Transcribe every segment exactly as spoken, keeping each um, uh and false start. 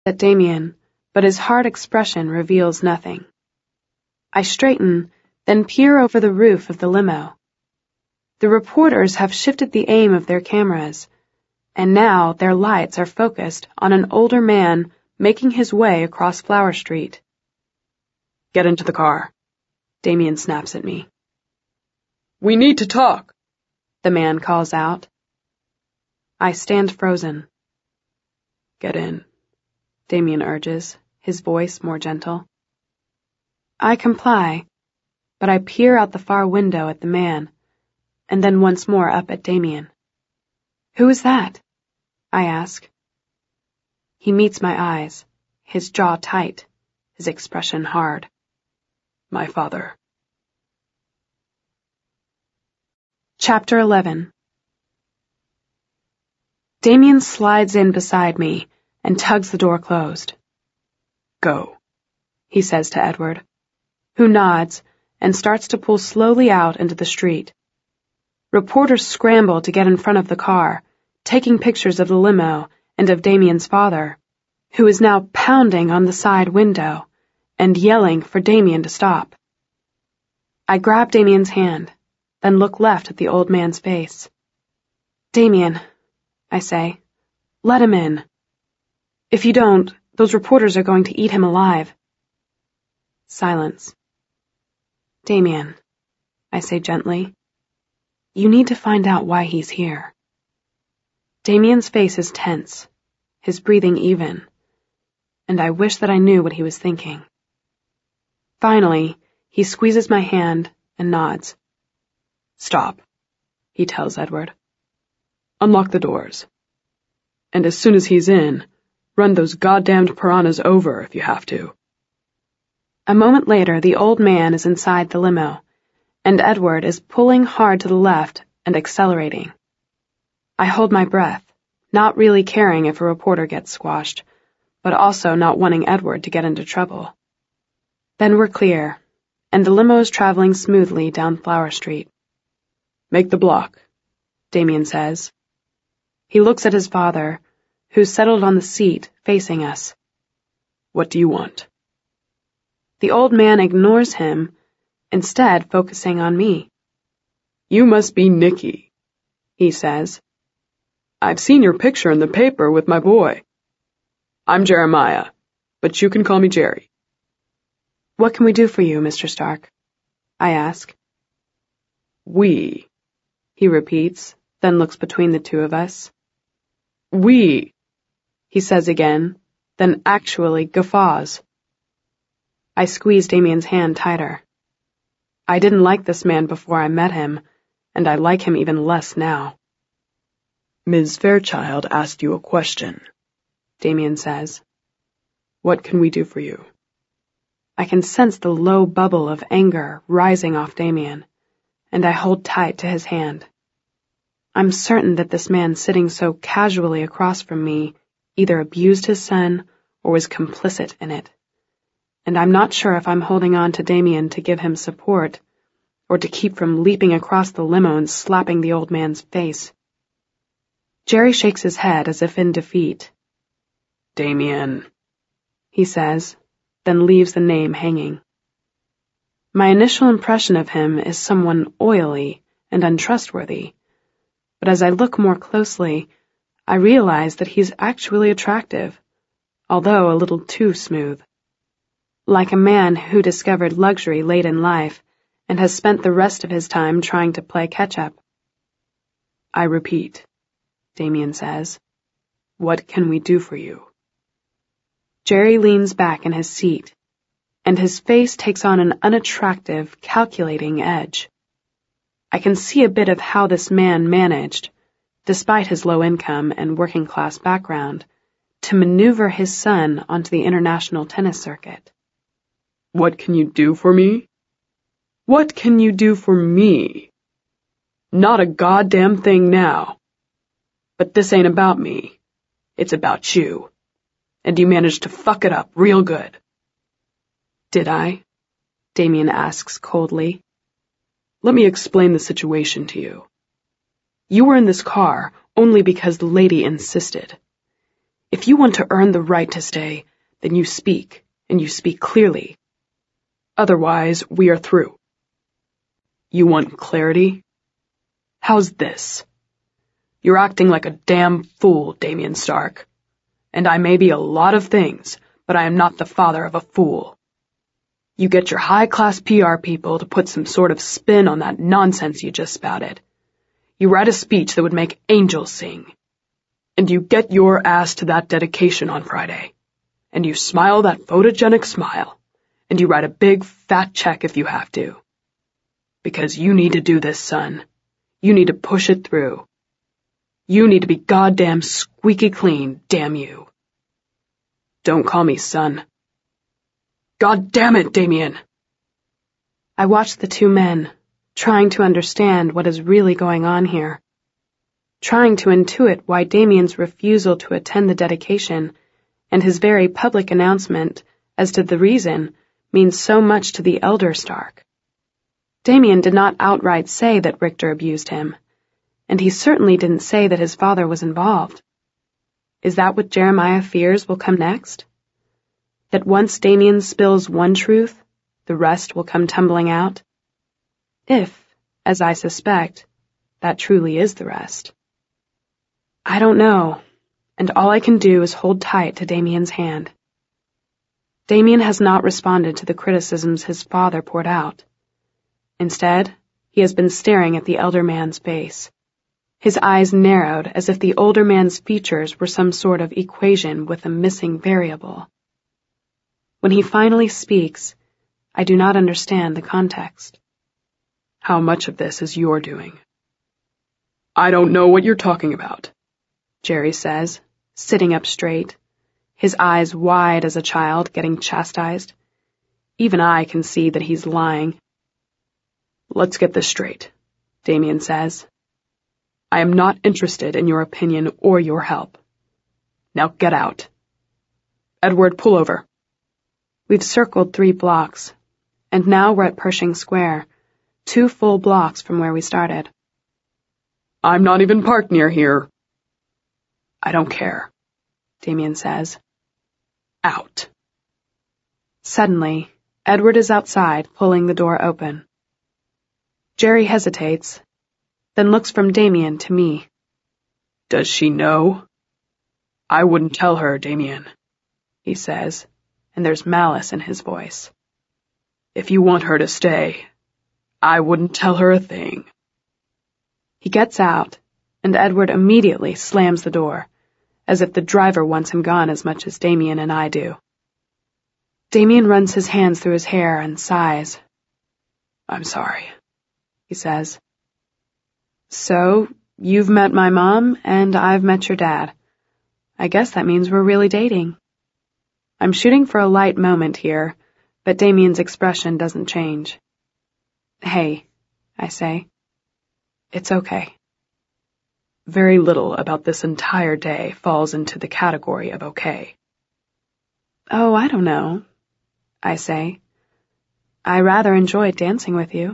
at Damien, but his hard expression reveals nothing. I straighten, then peer over the roof of the limo. The reporters have shifted the aim of their cameras, and now their lights are focused on an older man making his way across Flower Street. "Get into the car," Damien snaps at me. "We need to talk," the man calls out. I stand frozen. "Get in," Damien urges, his voice more gentle. I comply, but I peer out the far window at the man, and then once more up at Damien. "Who is that?" I ask. He meets my eyes, his jaw tight, his expression hard. "My father." Chapter eleven. Damien slides in beside me and tugs the door closed. "Go," he says to Edward, who nods and starts to pull slowly out into the street. Reporters scramble to get in front of the car, taking pictures of the limo and of Damien's father, who is now pounding on the side window and yelling for Damien to stop. I grab Damien's hand, then look left at the old man's face. "Damien," I say, "let him in. If you don't, those reporters are going to eat him alive." Silence. "Damien," I say gently, "you need to find out why he's here." Damien's face is tense, his breathing even, and I wish that I knew what he was thinking. Finally, he squeezes my hand and nods. "Stop," he tells Edward. "Unlock the doors. And as soon as he's in, run those goddamned piranhas over if you have to." A moment later, the old man is inside the limo, and Edward is pulling hard to the left and accelerating. I hold my breath, not really caring if a reporter gets squashed, but also not wanting Edward to get into trouble. Then we're clear, and the limo is traveling smoothly down Flower Street. "Make the block," Damien says. He looks at his father, who's settled on the seat facing us. "What do you want?" The old man ignores him, instead focusing on me. "You must be Nicky," he says. "I've seen your picture in the paper with my boy. I'm Jeremiah, but you can call me Jerry." "What can we do for you, Mister Stark?" I ask. "We," he repeats, then looks between the two of us. "We," he says again, then actually guffaws. I squeeze Damien's hand tighter. I didn't like this man before I met him, and I like him even less now. "Miz Fairchild asked you a question," Damien says. "What can we do for you?" I can sense the low bubble of anger rising off Damien, and I hold tight to his hand. I'm certain that this man sitting so casually across from me either abused his son or was complicit in it. And I'm not sure if I'm holding on to Damien to give him support, or to keep from leaping across the limo and slapping the old man's face. Jerry shakes his head as if in defeat. "Damien," he says, then leaves the name hanging. My initial impression of him is someone oily and untrustworthy, but as I look more closely, I realize that he's actually attractive, although a little too smooth. Like a man who discovered luxury late in life and has spent the rest of his time trying to play catch-up. "I repeat," Damien says, "what can we do for you?" Jerry leans back in his seat, and his face takes on an unattractive, calculating edge. I can see a bit of how this man managed, despite his low income and working-class background, to maneuver his son onto the international tennis circuit. "What can you do for me? What can you do for me? Not a goddamn thing now. But this ain't about me. It's about you. And you managed to fuck it up real good." "Did I?" Damien asks coldly. "Let me explain the situation to you. You were in this car only because the lady insisted. If you want to earn the right to stay, then you speak, and you speak clearly. Otherwise, we are through. You want clarity? How's this? You're acting like a damn fool, Damien Stark. And I may be a lot of things, but I am not the father of a fool. You get your high-class P R people to put some sort of spin on that nonsense you just spouted. You write a speech that would make angels sing. And you get your ass to that dedication on Friday. And you smile that photogenic smile. And you write a big, fat check if you have to. Because you need to do this, son. You need to push it through. You need to be goddamn squeaky clean, damn you. Don't call me son. God damn it, Damien! I watched the two men, trying to understand what is really going on here. Trying to intuit why Damien's refusal to attend the dedication and his very public announcement as to the reason means so much to the elder Stark. Damien did not outright say that Richter abused him, and he certainly didn't say that his father was involved. Is that what Jeremiah fears will come next? That once Damien spills one truth, the rest will come tumbling out? If, as I suspect, that truly is the rest. I don't know, and all I can do is hold tight to Damien's hand. Damien has not responded to the criticisms his father poured out. Instead, he has been staring at the elder man's face. His eyes narrowed as if the older man's features were some sort of equation with a missing variable. When he finally speaks, I do not understand the context. How much of this is your doing? I don't know what you're talking about, Jerry says, sitting up straight, his eyes wide as a child getting chastised. Even I can see that he's lying. Let's get this straight, Damien says. I am not interested in your opinion or your help. Now get out. Edward, pull over. We've circled three blocks, and now we're at Pershing Square, two full blocks from where we started. I'm not even parked near here. I don't care, Damien says. Out. Suddenly, Edward is outside, pulling the door open. Jerry hesitates, then looks from Damien to me. Does she know? I wouldn't tell her, Damien, he says, and there's malice in his voice. If you want her to stay, I wouldn't tell her a thing. He gets out, and Edward immediately slams the door, as if the driver wants him gone as much as Damien and I do. Damien runs his hands through his hair and sighs. I'm sorry, he says. So, you've met my mom, and I've met your dad. I guess that means we're really dating. I'm shooting for a light moment here, but Damien's expression doesn't change. Hey, I say. It's okay. Very little about this entire day falls into the category of okay. Oh, I don't know, I say. I rather enjoyed dancing with you.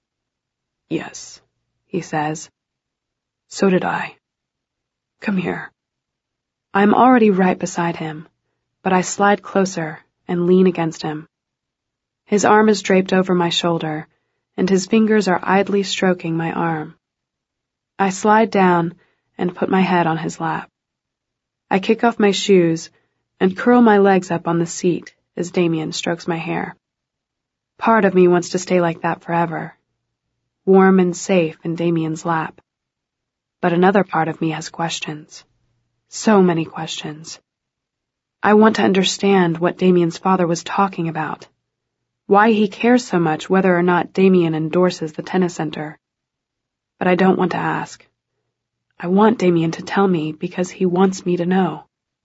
Yes, he says. So did I. Come here. I'm already right beside him, but I slide closer and lean against him. His arm is draped over my shoulder, and his fingers are idly stroking my arm. I slide down and put my head on his lap. I kick off my shoes and curl my legs up on the seat as Damien strokes my hair. Part of me wants to stay like that forever, warm and safe in Damien's lap. But another part of me has questions. So many questions. I want to understand what Damien's father was talking about, why he cares so much whether or not Damien endorses the tennis center. But I don't want to ask. I want Damien to tell me because he wants me to know.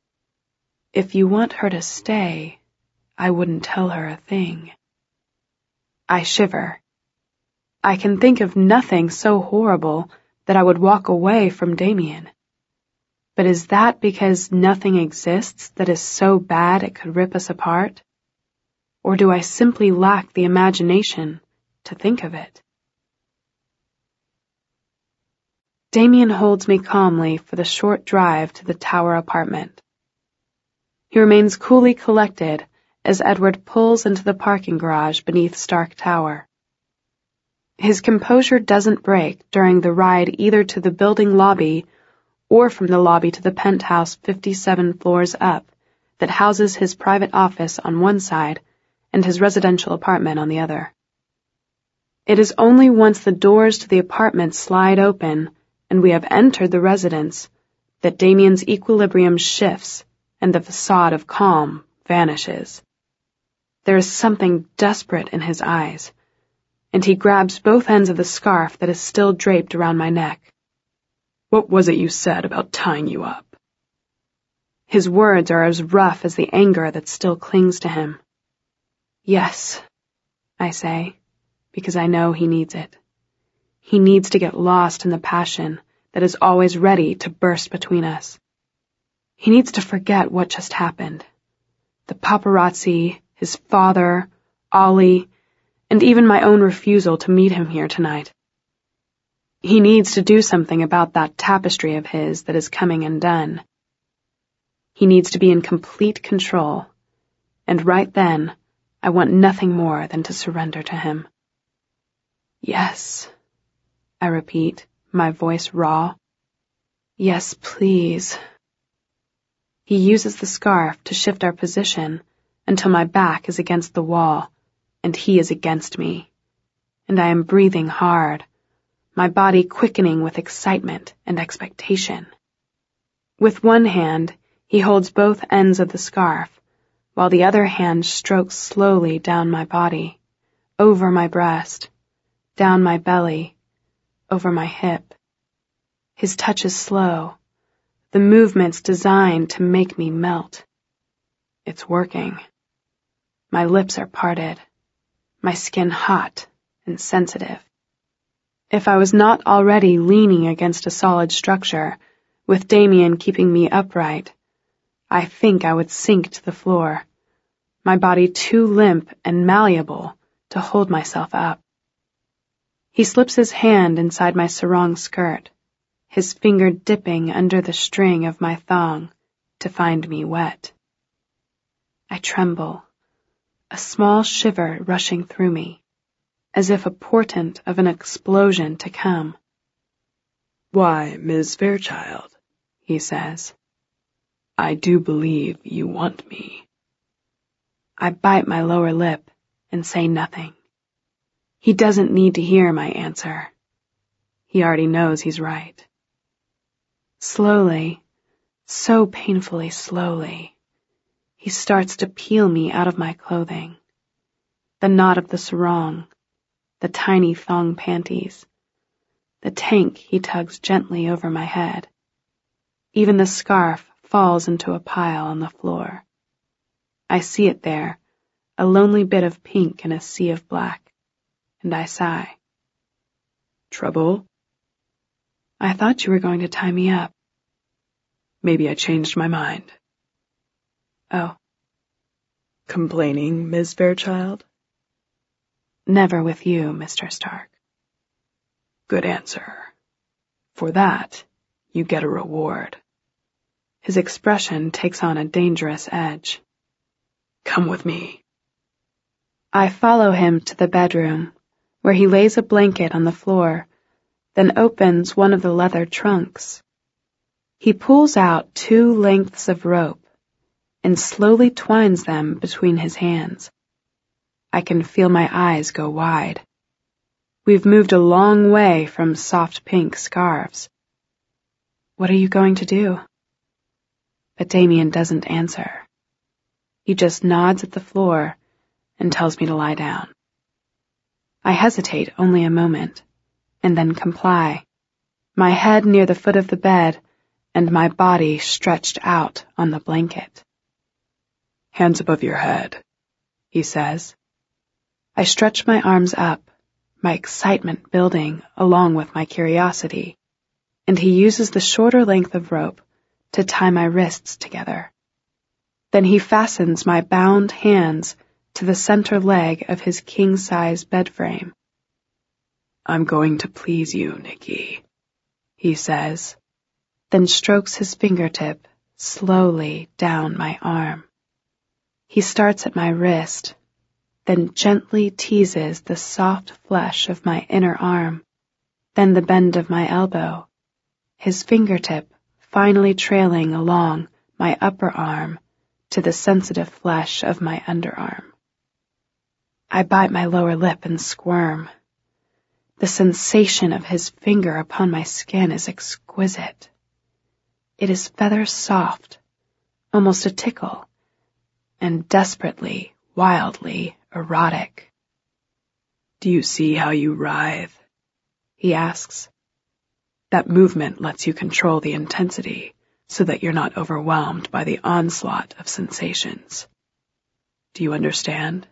If you want her to stay, I wouldn't tell her a thing. I shiver. I can think of nothing so horrible that I would walk away from Damien. But is that because nothing exists that is so bad it could rip us apart? Or do I simply lack the imagination to think of it? Damien holds me calmly for the short drive to the tower apartment. He remains coolly collected as Edward pulls into the parking garage beneath Stark Tower. His composure doesn't break during the ride either to the building lobby or from the lobby to the penthouse fifty-seven floors up that houses his private office on one side and his residential apartment on the other. It is only once the doors to the apartment slide open and we have entered the residence that Damien's equilibrium shifts and the facade of calm vanishes. There is something desperate in his eyes, and he grabs both ends of the scarf that is still draped around my neck. What was it you said about tying you up? His words are as rough as the anger that still clings to him. Yes, I say, because I know he needs it. He needs to get lost in the passion that is always ready to burst between us. He needs to forget what just happened. The paparazzi, his father, Ollie, and even my own refusal to meet him here tonight. He needs to do something about that tapestry of his that is coming undone. He needs to be in complete control, and right then, I want nothing more than to surrender to him. Yes, I repeat, my voice raw. Yes, please. He uses the scarf to shift our position until my back is against the wall, and he is against me, and I am breathing hard, my body quickening with excitement and expectation. With one hand, he holds both ends of the scarf, while the other hand strokes slowly down my body, over my breast, down my belly, over my hip. His touch is slow, the movements designed to make me melt. It's working. My lips are parted, my skin hot and sensitive. If I was not already leaning against a solid structure, with Damien keeping me upright, I think I would sink to the floor, my body too limp and malleable to hold myself up. He slips his hand inside my sarong skirt, his finger dipping under the string of my thong to find me wet. I tremble, a small shiver rushing through me, as if a portent of an explosion to come. Why, Miss Fairchild, he says, I do believe you want me. I bite my lower lip and say nothing. He doesn't need to hear my answer. He already knows he's right. Slowly, so painfully slowly, he starts to peel me out of my clothing. The knot of the sarong, the tiny thong panties, the tank he tugs gently over my head. Even the scarf falls into a pile on the floor. I see it there, a lonely bit of pink in a sea of black, and I sigh. Trouble? I thought you were going to tie me up. Maybe I changed my mind. Oh. Complaining, Miss Fairchild? Never with you, Mister Stark. Good answer. For that, you get a reward. His expression takes on a dangerous edge. Come with me. I follow him to the bedroom, where he lays a blanket on the floor, then opens one of the leather trunks. He pulls out two lengths of rope and slowly twines them between his hands. I can feel my eyes go wide. We've moved a long way from soft pink scarves. What are you going to do? But Damien doesn't answer. He just nods at the floor and tells me to lie down. I hesitate only a moment, and then comply, my head near the foot of the bed and my body stretched out on the blanket. Hands above your head, he says. I stretch my arms up, my excitement building along with my curiosity, and he uses the shorter length of rope to tie my wrists together. Then he fastens my bound hands to the center leg of his king-size bed frame. I'm going to please you, Nikki, he says, then strokes his fingertip slowly down my arm. He starts at my wrist, then gently teases the soft flesh of my inner arm, then the bend of my elbow, his fingertip finally trailing along my upper arm to the sensitive flesh of my underarm. I bite my lower lip and squirm. The sensation of his finger upon my skin is exquisite. It is feather soft, almost a tickle, and desperately, wildly erotic. Do you see how you writhe? He asks. That movement lets you control the intensity so that you're not overwhelmed by the onslaught of sensations. Do you understand?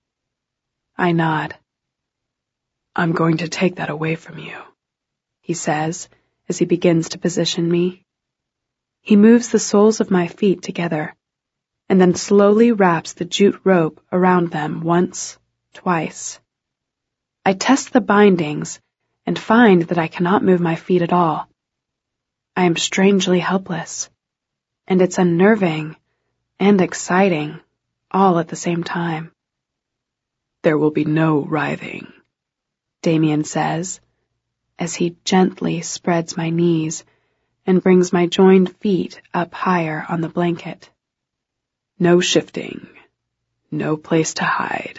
I nod. I'm going to take that away from you, he says as he begins to position me. He moves the soles of my feet together, and then slowly wraps the jute rope around them once, twice. I test the bindings and find that I cannot move my feet at all. I am strangely helpless, and it's unnerving and exciting all at the same time. There will be no writhing, Damien says, as he gently spreads my knees and brings my joined feet up higher on the blanket. No shifting, no place to hide.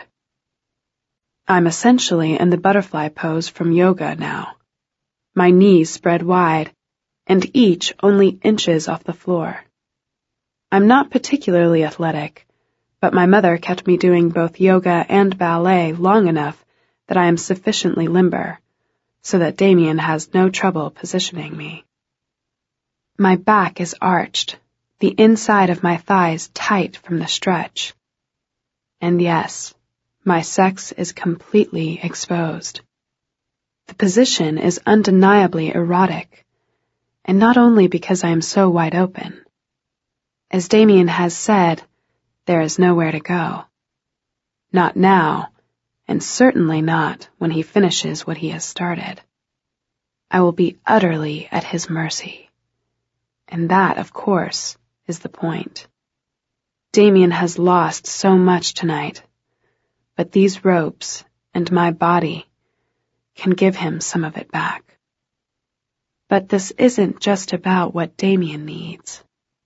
I'm essentially in the butterfly pose from yoga now, my knees spread wide, and each only inches off the floor. I'm not particularly athletic, but my mother kept me doing both yoga and ballet long enough that I am sufficiently limber, so that Damien has no trouble positioning me. My back is arched, the inside of my thighs tight from the stretch. And yes, my sex is completely exposed. The position is undeniably erotic, and not only because I am so wide open. As Damien has said, there is nowhere to go. Not now, and certainly not when he finishes what he has started. I will be utterly at his mercy. And that, of course, is the point. Damien has lost so much tonight, but these ropes and my body can give him some of it back. But this isn't just about what Damien needs.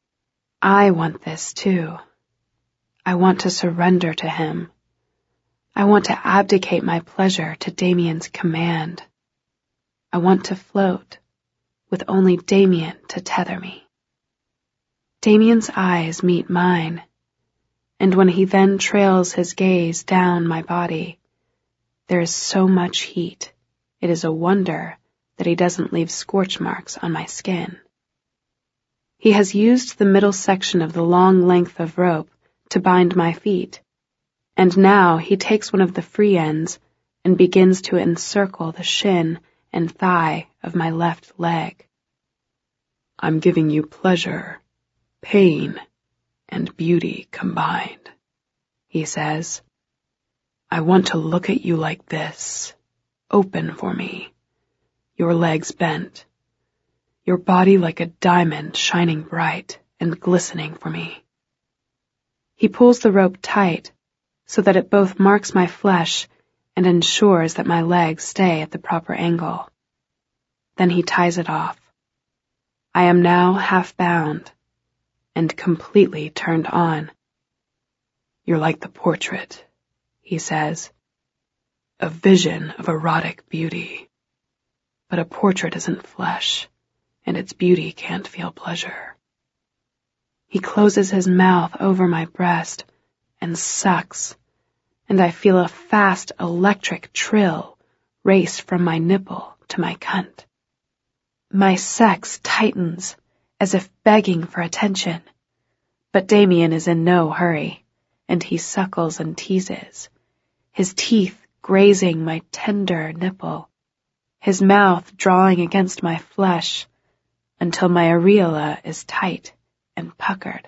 I want this too. I want to surrender to him. I want to abdicate my pleasure to Damien's command. I want to float, with only Damien to tether me. Damien's eyes meet mine, and when he then trails his gaze down my body, there is so much heat, it is a wonder that he doesn't leave scorch marks on my skin. He has used the middle section of the long length of rope to bind my feet, and now he takes one of the free ends and begins to encircle the shin and thigh of my left leg. I'm giving you pleasure, pain, and beauty combined, he says. I want to look at you like this, open for me, your legs bent, your body like a diamond shining bright and glistening for me. He pulls the rope tight so that it both marks my flesh and ensures that my legs stay at the proper angle. Then he ties it off. I am now half bound and completely turned on. You're like the portrait, he says, a vision of erotic beauty. But a portrait isn't flesh, and its beauty can't feel pleasure. He closes his mouth over my breast and sucks, and I feel a fast electric trill race from my nipple to my cunt. My sex tightens as if begging for attention, but Damien is in no hurry, and he suckles and teases, his teeth grazing my tender nipple, his mouth drawing against my flesh until my areola is tight and puckered.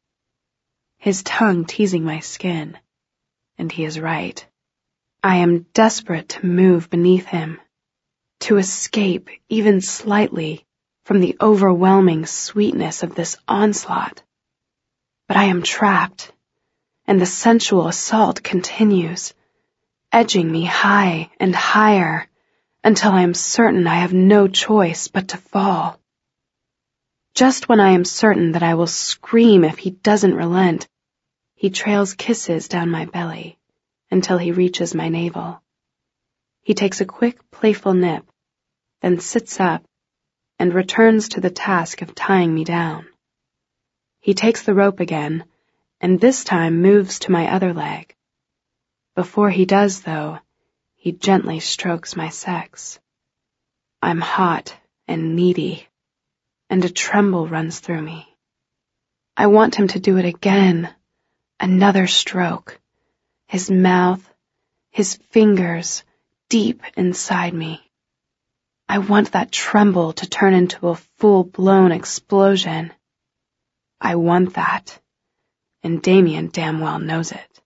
His tongue teasing my skin, and he is right. I am desperate to move beneath him, to escape even slightly from the overwhelming sweetness of this onslaught. But I am trapped, and the sensual assault continues, edging me high and higher until I am certain I have no choice but to fall. Just when I am certain that I will scream if he doesn't relent, he trails kisses down my belly until he reaches my navel. He takes a quick, playful nip, then sits up and returns to the task of tying me down. He takes the rope again, and this time moves to my other leg. Before he does, though, he gently strokes my sex. I'm hot and needy, and a tremble runs through me. I want him to do it again, another stroke, his mouth, his fingers deep inside me. I want that tremble to turn into a full-blown explosion. I want that, and Damien damn well knows it.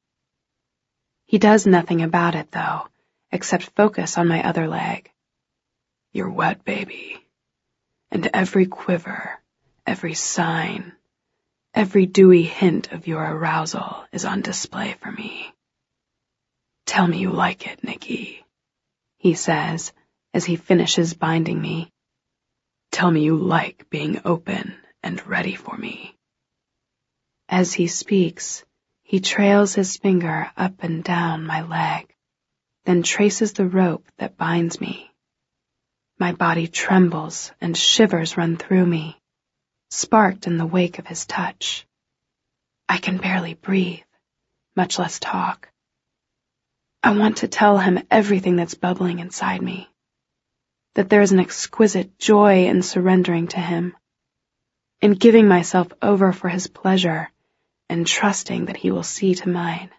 He does nothing about it, though, except focus on my other leg. You're wet, baby, and every quiver, every sign, every dewy hint of your arousal is on display for me. Tell me you like it, Nikki, he says as he finishes binding me. Tell me you like being open and ready for me. As he speaks, he trails his finger up and down my leg, then traces the rope that binds me. My body trembles and shivers run through me, sparked in the wake of his touch. I can barely breathe, much less talk. I want to tell him everything that's bubbling inside me, that there is an exquisite joy in surrendering to him, in giving myself over for his pleasure and trusting that he will see to mine.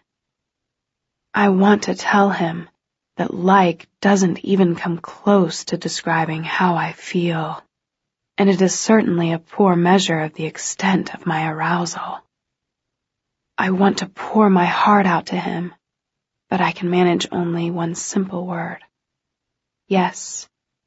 I want to tell him that like doesn't even come close to describing how I feel, and it is certainly a poor measure of the extent of my arousal. I want to pour my heart out to him, but I can manage only one simple word. Yes.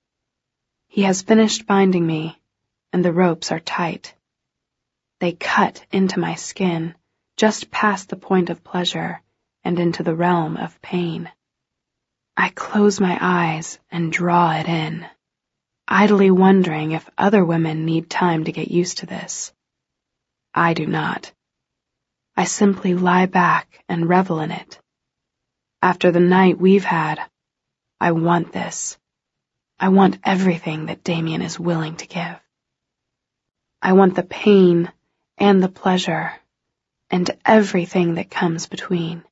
He has finished binding me, and the ropes are tight. They cut into my skin, just past the point of pleasure, and into the realm of pain. I close my eyes and draw it in, idly wondering if other women need time to get used to this. I do not. I simply lie back and revel in it. After the night we've had, I want this. I want everything that Damien is willing to give. I want the pain and the pleasure and everything that comes between.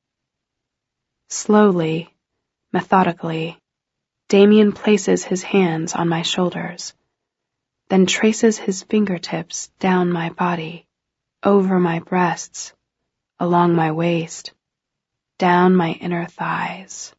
Slowly, methodically, Damien places his hands on my shoulders, then traces his fingertips down my body, over my breasts, along my waist, down my inner thighs.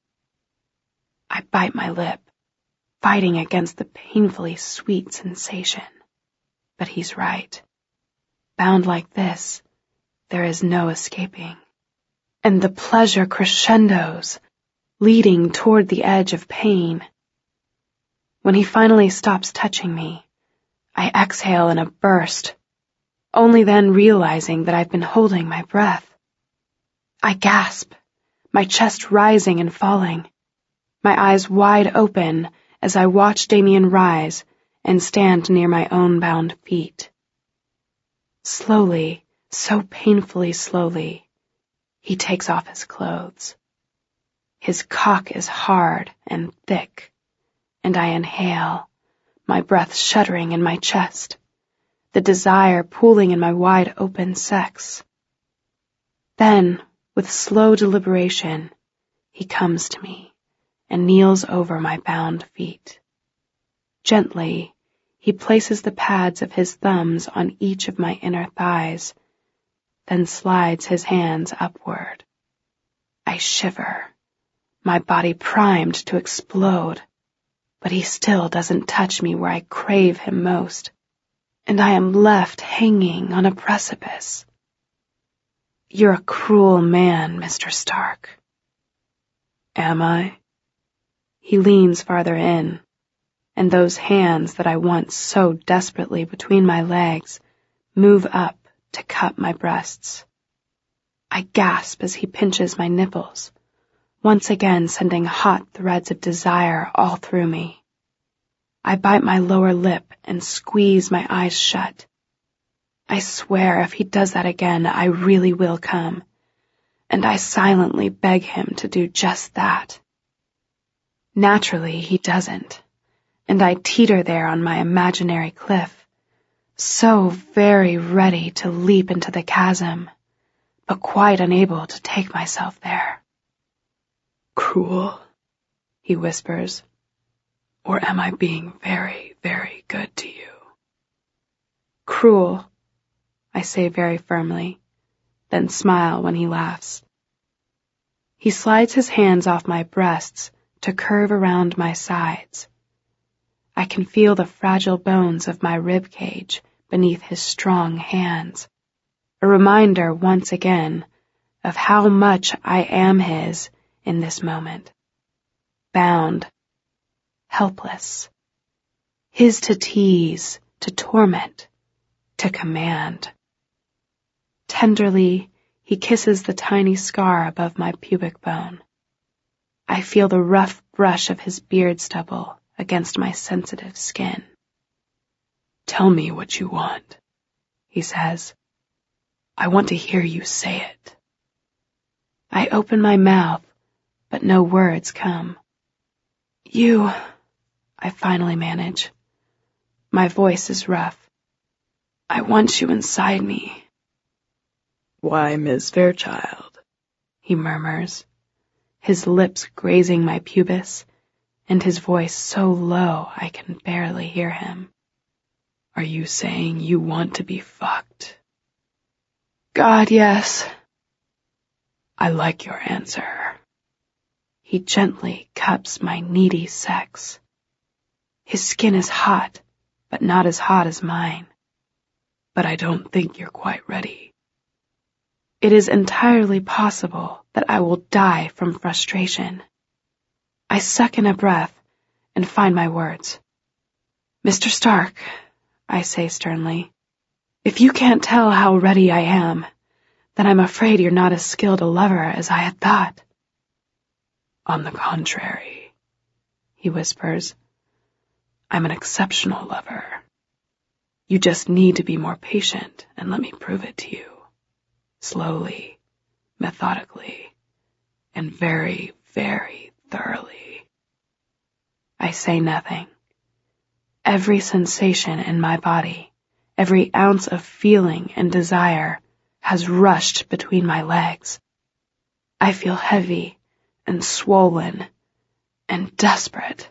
I bite my lip, fighting against the painfully sweet sensation. But he's right. Bound like this, there is no escaping. And the pleasure crescendos, leading toward the edge of pain. When he finally stops touching me, I exhale in a burst, only then realizing that I've been holding my breath. I gasp, my chest rising and falling, my eyes wide open as I watch Damien rise and stand near my own bound feet. Slowly, so painfully slowly, he takes off his clothes. His cock is hard and thick, and I inhale, my breath shuddering in my chest, the desire pooling in my wide open sex. Then, with slow deliberation, he comes to me and kneels over my bound feet. Gently, he places the pads of his thumbs on each of my inner thighs, then slides his hands upward. I shiver, my body primed to explode, but he still doesn't touch me where I crave him most, and I am left hanging on a precipice. You're a cruel man, Mister Stark. Am I? He leans farther in, and those hands that I want so desperately between my legs move up to cup my breasts. I gasp as he pinches my nipples, once again sending hot threads of desire all through me. I bite my lower lip and squeeze my eyes shut. I swear if he does that again, I really will come, and I silently beg him to do just that. Naturally, he doesn't, and I teeter there on my imaginary cliff, so very ready to leap into the chasm, but quite unable to take myself there. Cruel, he whispers, or am I being very, very good to you? Cruel, I say very firmly, then smile when he laughs. He slides his hands off my breasts to curve around my sides. I can feel the fragile bones of my rib cage beneath his strong hands, a reminder once again of how much I am his in this moment. Bound, helpless, his to tease, to torment, to command. Tenderly, he kisses the tiny scar above my pubic bone. I feel the rough brush of his beard stubble against my sensitive skin. Tell me what you want, he says. I want to hear you say it. I open my mouth, but no words come. You, I finally manage. My voice is rough. I want you inside me. Why, Miss Fairchild, he murmurs, his lips grazing my pubis, and his voice so low I can barely hear him. Are you saying you want to be fucked? God, yes. I like your answer. He gently cups my needy sex. His skin is hot, but not as hot as mine. But I don't think you're quite ready. It is entirely possible that I will die from frustration. I suck in a breath and find my words. Mister Stark, I say sternly, if you can't tell how ready I am, then I'm afraid you're not as skilled a lover as I had thought. On the contrary, he whispers, I'm an exceptional lover. You just need to be more patient and let me prove it to you. Slowly, methodically, and very, very thoroughly. I say nothing. Every sensation in my body, every ounce of feeling and desire has rushed between my legs. I feel heavy and swollen and desperate.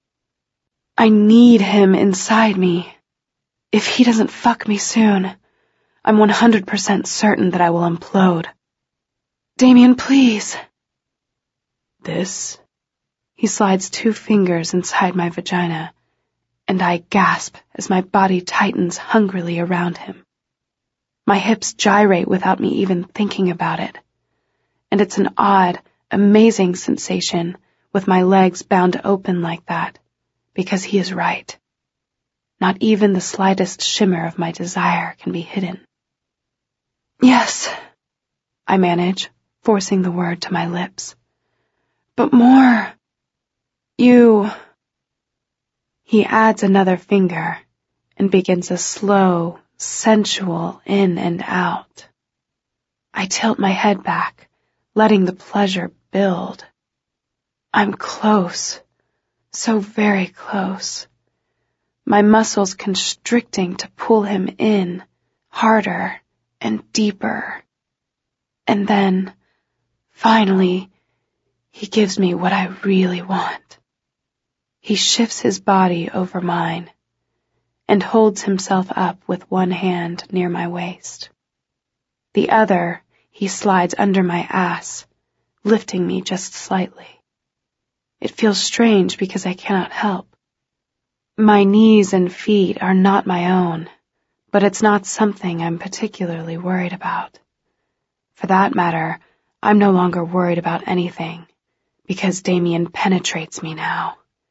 I need him inside me. If he doesn't fuck me soon, I'm one hundred percent certain that I will implode. Damien, please. This? He slides two fingers inside my vagina, and I gasp as my body tightens hungrily around him. My hips gyrate without me even thinking about it, and it's an odd, amazing sensation with my legs bound open like that, because he is right. Not even the slightest shimmer of my desire can be hidden. Yes, I manage, forcing the word to my lips. But more. You. He adds another finger and begins a slow, sensual in and out. I tilt my head back, letting the pleasure build. I'm close, so very close. My muscles constricting to pull him in, harder and deeper. And then, finally, he gives me what I really want. He shifts his body over mine and holds himself up with one hand near my waist. The other he slides under my ass, lifting me just slightly. It feels strange because I cannot help. My knees and feet are not my own, but it's not something I'm particularly worried about. For that matter, I'm no longer worried about anything, because Damien penetrates me now.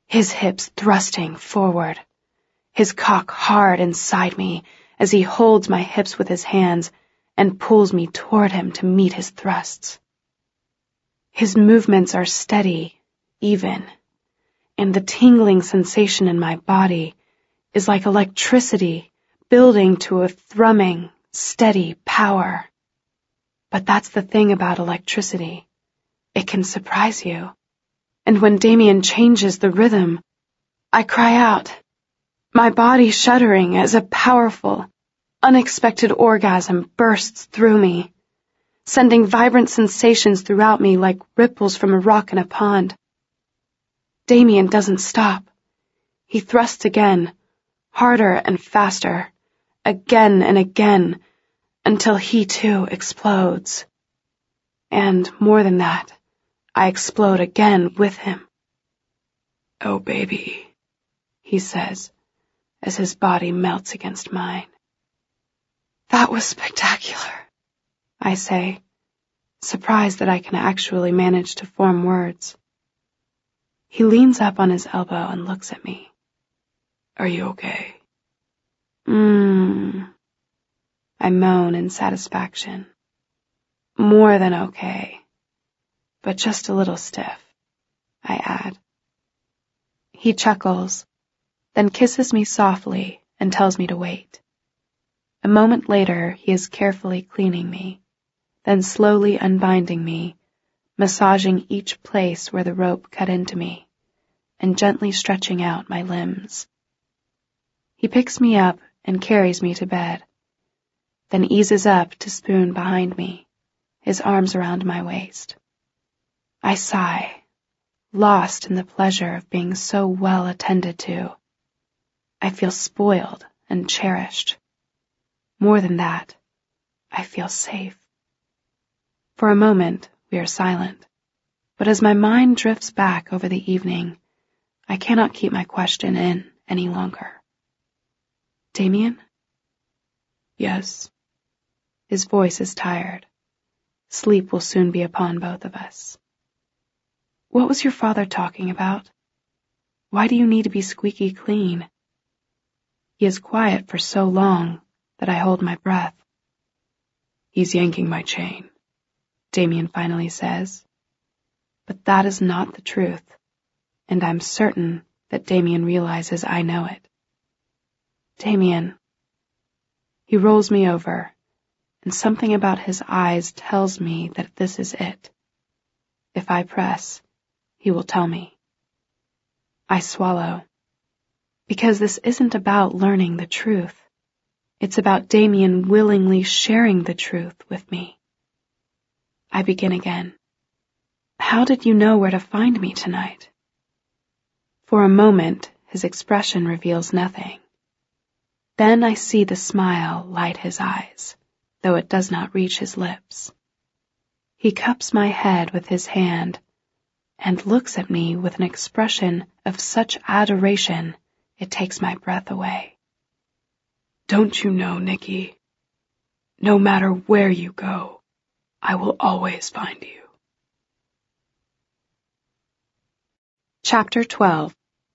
his hips thrusting forward, his cock hard inside me as he holds my hips with his hands and pulls me toward him to meet his thrusts. His movements are steady, even, and the tingling sensation in my body is like electricity building to a thrumming, steady power. But that's the thing about electricity. It can surprise you. And when Damien changes the rhythm, I cry out, my body shuddering as a powerful, unexpected orgasm bursts through me, sending vibrant sensations throughout me like ripples from a rock in a pond. Damien doesn't stop. He thrusts again, harder and faster, again and again, until he too explodes. And more than that, I explode again with him. "Oh, baby," he says, as his body melts against mine. "That was spectacular," I say, surprised that I can actually manage to form words. He leans up on his elbow and looks at me. "Are you okay?" Mmm. I moan in satisfaction. More than okay, but just a little stiff, I add. He chuckles, then kisses me softly and tells me to wait. A moment later, he is carefully cleaning me, then slowly unbinding me, massaging each place where the rope cut into me, and gently stretching out my limbs. He picks me up and carries me to bed, then eases up to spoon behind me, his arms around my waist. I sigh, lost in the pleasure of being so well attended to. I feel spoiled and cherished. More than that, I feel safe. For a moment, we are silent, but as my mind drifts back over the evening, I cannot keep my question in any longer. "Damien?" "Yes." His voice is tired. Sleep will soon be upon both of us. "What was your father talking about? Why do you need to be squeaky clean?" He is quiet for so long that I hold my breath. "He's yanking my chain," Damien finally says. But that is not the truth, and I'm certain that Damien realizes I know it. "Damien." He rolls me over, and something about his eyes tells me that this is it. If I press, he will tell me. I swallow, because this isn't about learning the truth. It's about Damien willingly sharing the truth with me. I begin again. "How did you know where to find me tonight?" For a moment, his expression reveals nothing. Then I see the smile light his eyes, though it does not reach his lips. He cups my head with his hand and looks at me with an expression of such adoration it takes my breath away. "Don't you know, Nikki? No matter where you go, I will always find you." Chapter twelve.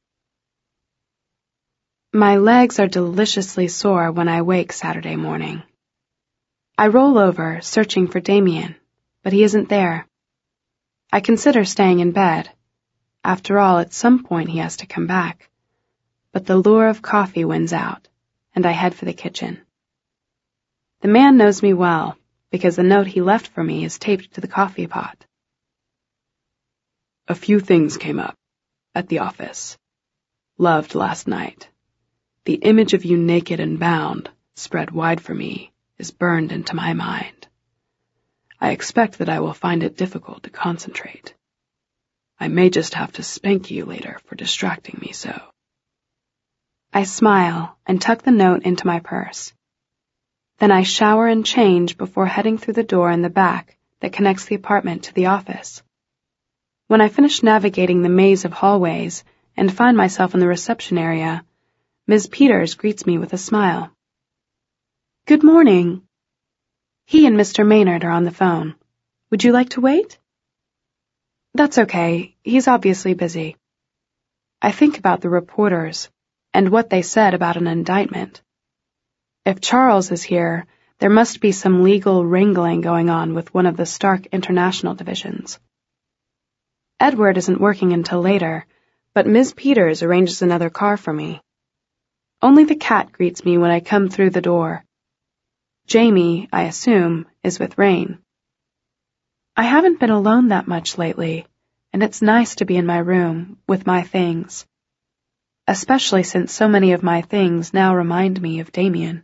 My legs are deliciously sore when I wake Saturday morning. I roll over, searching for Damien, but he isn't there. I consider staying in bed. After all, at some point he has to come back. But the lure of coffee wins out, and I head for the kitchen. The man knows me well, because the note he left for me is taped to the coffee pot. "A few things came up at the office. Loved last night. The image of you naked and bound, spread wide for me, is burned into my mind. I expect that I will find it difficult to concentrate. I may just have to spank you later for distracting me so." I smile and tuck the note into my purse. Then I shower and change before heading through the door in the back that connects the apartment to the office. When I finish navigating the maze of hallways and find myself in the reception area, Miz Peters greets me with a smile. "Good morning." He and Mister Maynard are on the phone. "Would you like to wait?" "That's okay. He's obviously busy." I think about the reporters and what they said about an indictment. If Charles is here, there must be some legal wrangling going on with one of the Stark International divisions. Edward isn't working until later, but Miz Peters arranges another car for me. Only the cat greets me when I come through the door. Jamie, I assume, is with Rain. I haven't been alone that much lately, and it's nice to be in my room with my things, especially since so many of my things now remind me of Damien.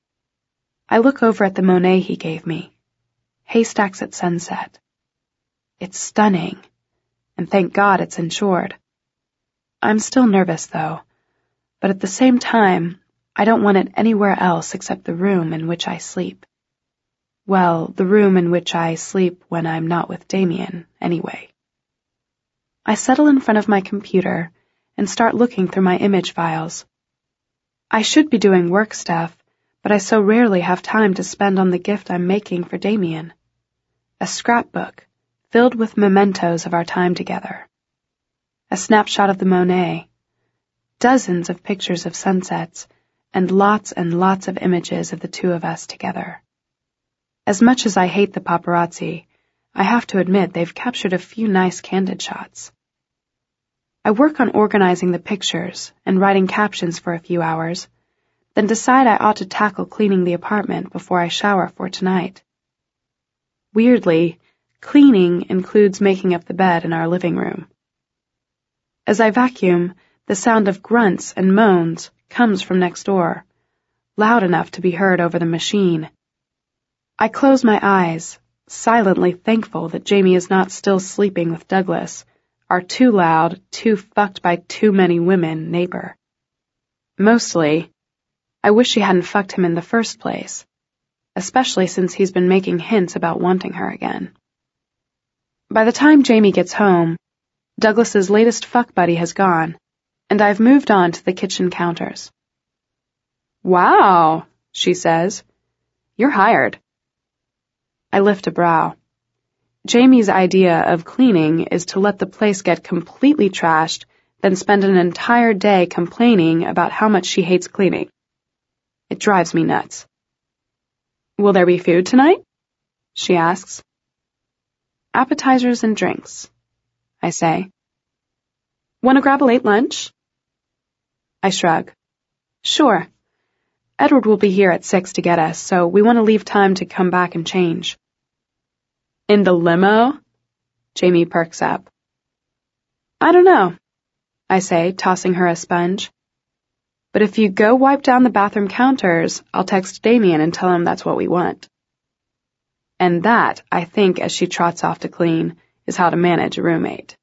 I look over at the Monet he gave me, Haystacks at Sunset. It's stunning, and thank God it's insured. I'm still nervous, though, but at the same time, I don't want it anywhere else except the room in which I sleep. Well, the room in which I sleep when I'm not with Damien, anyway. I settle in front of my computer and start looking through my image files. I should be doing work stuff, but I so rarely have time to spend on the gift I'm making for Damien. A scrapbook filled with mementos of our time together. A snapshot of the Monet. Dozens of pictures of sunsets, and lots and lots of images of the two of us together. As much as I hate the paparazzi, I have to admit they've captured a few nice candid shots. I work on organizing the pictures and writing captions for a few hours, then decide I ought to tackle cleaning the apartment before I shower for tonight. Weirdly, cleaning includes making up the bed in our living room. As I vacuum, the sound of grunts and moans comes from next door, loud enough to be heard over the machine. I close my eyes, silently thankful that Jamie is not still sleeping with Douglas, our too loud, too fucked by too many women neighbor. Mostly, I wish she hadn't fucked him in the first place, especially since he's been making hints about wanting her again. By the time Jamie gets home, Douglas's latest fuck buddy has gone, and I've moved on to the kitchen counters. "Wow," she says. "You're hired." I lift a brow. Jamie's idea of cleaning is to let the place get completely trashed, then spend an entire day complaining about how much she hates cleaning. It drives me nuts. "Will there be food tonight?" she asks. "Appetizers and drinks," I say. "Want to grab a late lunch?" I shrug. "Sure. Edward will be here at six to get us, so we want to leave time to come back and change." "In the limo?" Jamie perks up. "I don't know," I say, tossing her a sponge. "But if you go wipe down the bathroom counters, I'll text Damien and tell him that's what we want." And that, I think, as she trots off to clean, is how to manage a roommate.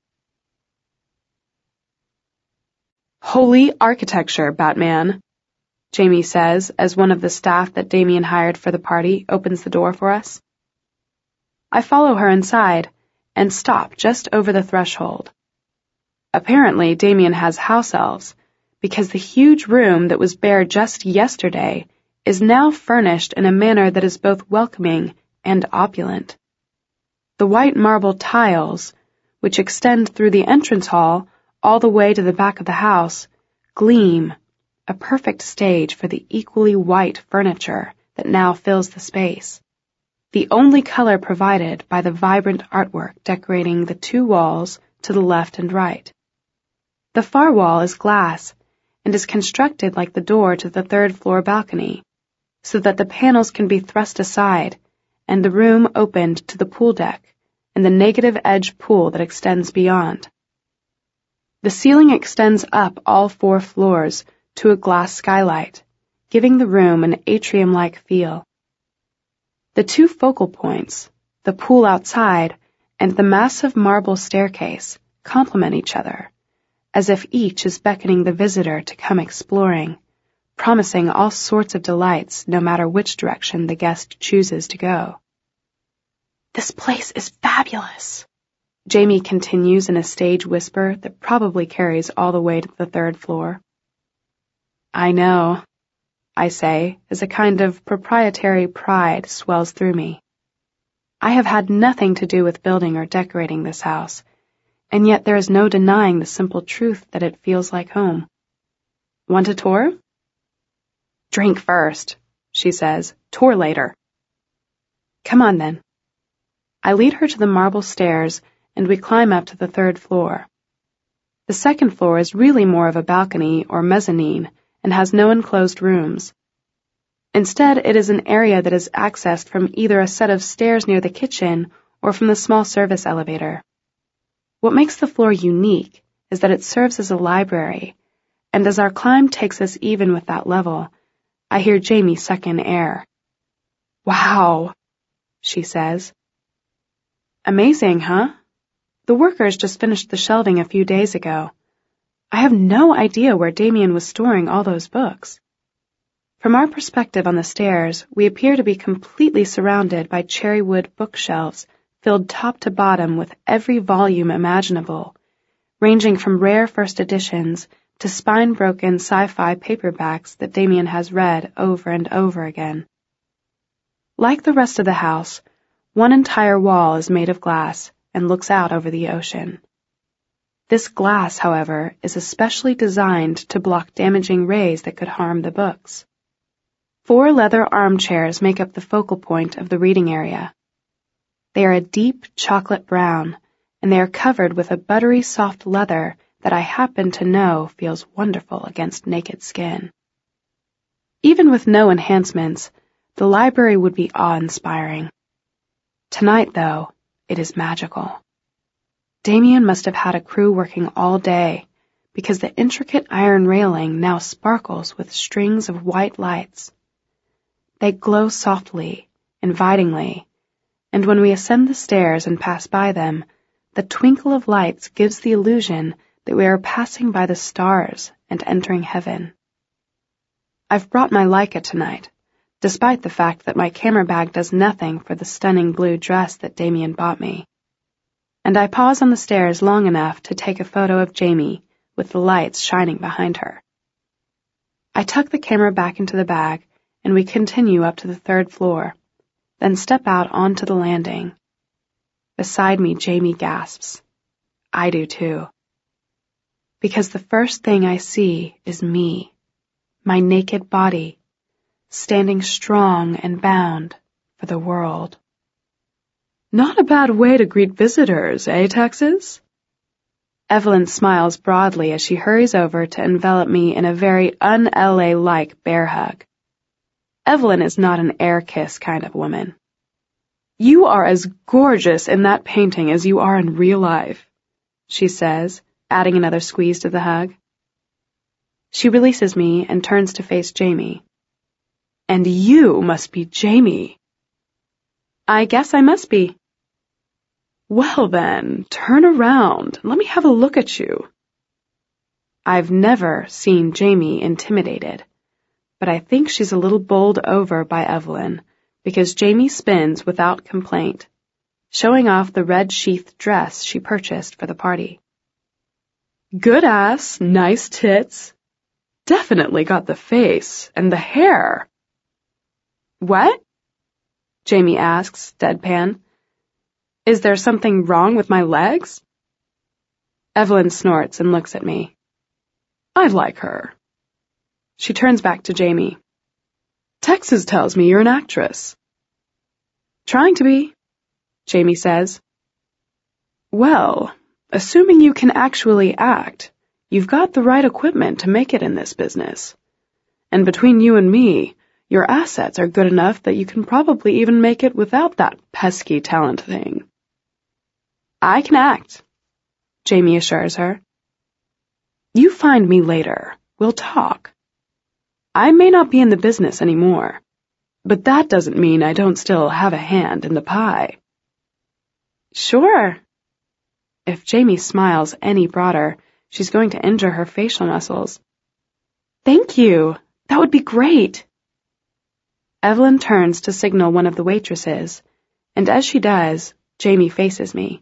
"Holy architecture, Batman," Jamie says as one of the staff that Damien hired for the party opens the door for us. I follow her inside and stop just over the threshold. Apparently, Damien has house elves, because the huge room that was bare just yesterday is now furnished in a manner that is both welcoming and opulent. The white marble tiles, which extend through the entrance hall all the way to the back of the house, gleam, a perfect stage for the equally white furniture that now fills the space, the only color provided by the vibrant artwork decorating the two walls to the left and right. The far wall is glass and is constructed like the door to the third floor balcony, so that the panels can be thrust aside and the room opened to the pool deck and the negative edge pool that extends beyond. The ceiling extends up all four floors to a glass skylight, giving the room an atrium-like feel. The two focal points, the pool outside and the massive marble staircase, complement each other, as if each is beckoning the visitor to come exploring, promising all sorts of delights no matter which direction the guest chooses to go. "This place is fabulous," Jamie continues in a stage whisper that probably carries all the way to the third floor. "I know," I say, as a kind of proprietary pride swells through me. I have had nothing to do with building or decorating this house, and yet there is no denying the simple truth that it feels like home. Want a tour? Drink first, she says. Tour later. Come on then. I lead her to the marble stairs, and we climb up to the third floor. The second floor is really more of a balcony or mezzanine and has no enclosed rooms. Instead, it is an area that is accessed from either a set of stairs near the kitchen or from the small service elevator. What makes the floor unique is that it serves as a library, and as our climb takes us even with that level, I hear Jamie suck in air. Wow, she says. Amazing, huh? The workers just finished the shelving a few days ago. I have no idea where Damien was storing all those books. From our perspective on the stairs, we appear to be completely surrounded by cherry wood bookshelves filled top to bottom with every volume imaginable, ranging from rare first editions to spine-broken sci-fi paperbacks that Damien has read over and over again. Like the rest of the house, one entire wall is made of glass and looks out over the ocean. This glass, however, is especially designed to block damaging rays that could harm the books. Four leather armchairs make up the focal point of the reading area. They are a deep chocolate brown, and they are covered with a buttery soft leather that I happen to know feels wonderful against naked skin. Even with no enhancements, the library would be awe-inspiring. Tonight, though, it is magical. Damien must have had a crew working all day, because the intricate iron railing now sparkles with strings of white lights. They glow softly, invitingly, and when we ascend the stairs and pass by them, the twinkle of lights gives the illusion that we are passing by the stars and entering heaven. I've brought my Leica tonight, despite the fact that my camera bag does nothing for the stunning blue dress that Damien bought me. And I pause on the stairs long enough to take a photo of Jamie with the lights shining behind her. I tuck the camera back into the bag, and we continue up to the third floor, then step out onto the landing. Beside me, Jamie gasps. I do too. Because the first thing I see is me, my naked body, standing strong and bound for the world. Not a bad way to greet visitors, eh, Texas? Evelyn smiles broadly as she hurries over to envelop me in a very un-L A-like bear hug. Evelyn is not an air kiss kind of woman. You are as gorgeous in that painting as you are in real life, she says, adding another squeeze to the hug. She releases me and turns to face Jamie. And you must be Jamie. I guess I must be. Well then, turn around and let me have a look at you. I've never seen Jamie intimidated, but I think she's a little bowled over by Evelyn, because Jamie spins without complaint, showing off the red-sheathed dress she purchased for the party. Good ass, nice tits. Definitely got the face and the hair. What? Jamie asks, deadpan. Is there something wrong with my legs? Evelyn snorts and looks at me. I like her. She turns back to Jamie. Texas tells me you're an actress. Trying to be, Jamie says. Well, assuming you can actually act, you've got the right equipment to make it in this business. And between you and me, your assets are good enough that you can probably even make it without that pesky talent thing. I can act, Jamie assures her. You find me later. We'll talk. I may not be in the business anymore, but that doesn't mean I don't still have a hand in the pie. Sure. If Jamie smiles any broader, she's going to injure her facial muscles. Thank you. That would be great. Evelyn turns to signal one of the waitresses, and as she does, Jamie faces me.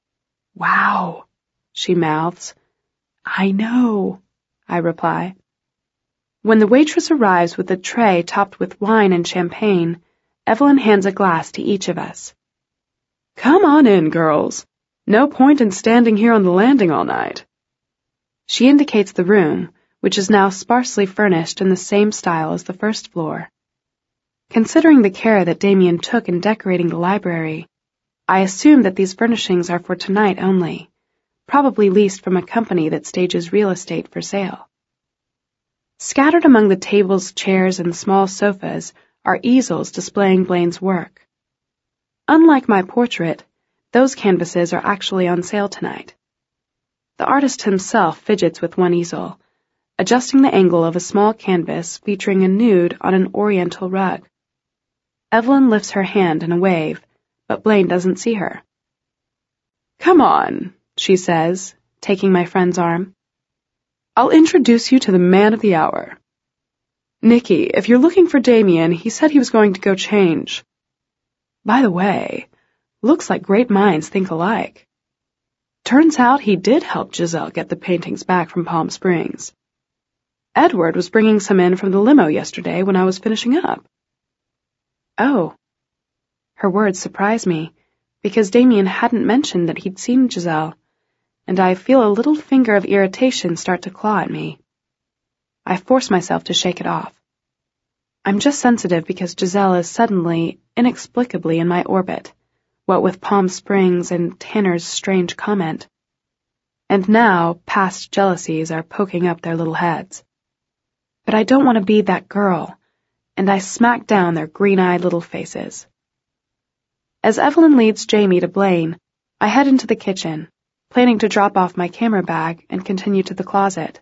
Wow, she mouths. I know, I reply. When the waitress arrives with a tray topped with wine and champagne, Evelyn hands a glass to each of us. Come on in, girls. No point in standing here on the landing all night." She indicates the room, which is now sparsely furnished in the same style as the first floor. Considering the care that Damien took in decorating the library, I assume that these furnishings are for tonight only, probably leased from a company that stages real estate for sale. Scattered among the tables, chairs, and small sofas are easels displaying Blaine's work. Unlike my portrait, those canvases are actually on sale tonight. The artist himself fidgets with one easel, adjusting the angle of a small canvas featuring a nude on an oriental rug. Evelyn lifts her hand in a wave, but Blaine doesn't see her. "Come on," she says, taking my friend's arm. "I'll introduce you to the man of the hour. Nikki, if you're looking for Damien, he said he was going to go change. By the way, looks like great minds think alike. Turns out he did help Giselle get the paintings back from Palm Springs. Edward was bringing some in from the limo yesterday when I was finishing up." Oh. Her words surprised me, because Damien hadn't mentioned that he'd seen Giselle, and I feel a little finger of irritation start to claw at me. I force myself to shake it off. I'm just sensitive because Giselle is suddenly, inexplicably in my orbit, what with Palm Springs and Tanner's strange comment. And now past jealousies are poking up their little heads. But I don't want to be that girl, and I smack down their green-eyed little faces. As Evelyn leads Jamie to Blaine, I head into the kitchen, planning to drop off my camera bag and continue to the closet.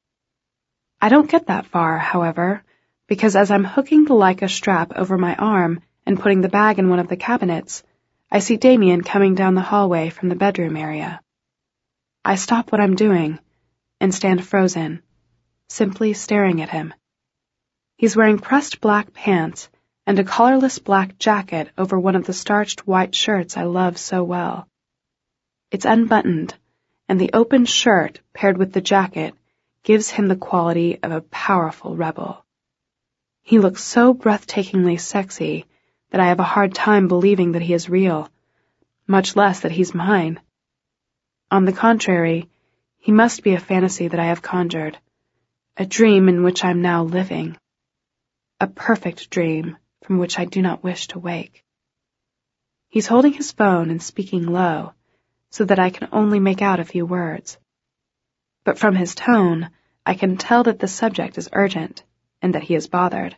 I don't get that far, however, because as I'm hooking the Leica strap over my arm and putting the bag in one of the cabinets, I see Damien coming down the hallway from the bedroom area. I stop what I'm doing and stand frozen, simply staring at him. He's wearing pressed black pants and a collarless black jacket over one of the starched white shirts I love so well. It's unbuttoned, and the open shirt paired with the jacket gives him the quality of a powerful rebel. He looks so breathtakingly sexy that I have a hard time believing that he is real, much less that he's mine. On the contrary, he must be a fantasy that I have conjured, a dream in which I'm now living, a perfect dream from which I do not wish to wake. He's holding his phone and speaking low, so that I can only make out a few words. But from his tone, I can tell that the subject is urgent, and that he is bothered.